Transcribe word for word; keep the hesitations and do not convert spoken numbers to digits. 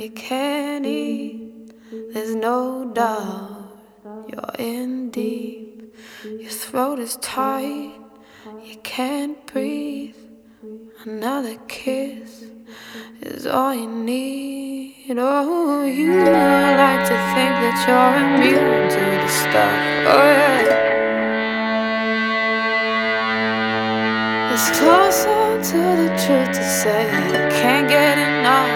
you can't eat. There's no doubt you're in deep. Your throat is tight, you can't breathe. Another kiss is all you need. Oh, you like to think that you're immune to the stuff. Oh yeah, it's closer to the truth to say you can't get enough.